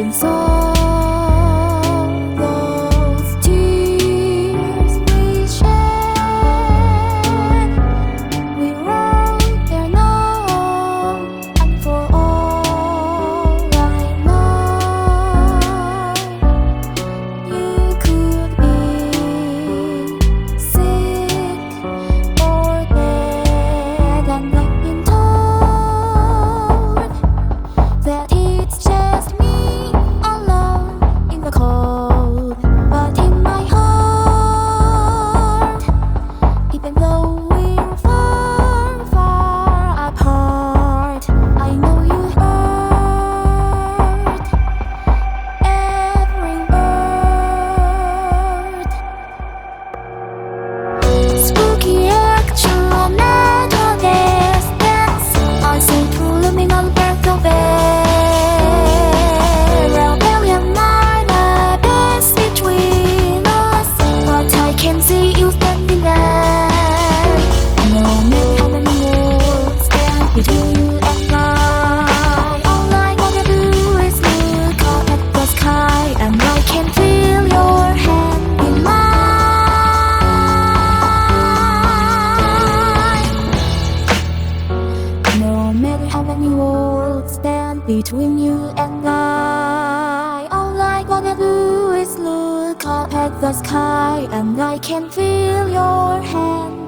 And so those tears we shed, we wrote their note, and for all I know, you could be sick or dead, and I've been told that it's just me alone in the cold. But in my heart, even though we're far, far apart, I know you heard every word. Spooky action at a distance, I see through looming on the back of it. Rebellion might abyss between us, but I can see you standing there. No matter how many walls stand between you and I, all I wanna do is look up at the sky, and I can feel your hand in mine. No matter how many walls stand between you and I, all I wanna do is look up at the sky, and I can feel your hand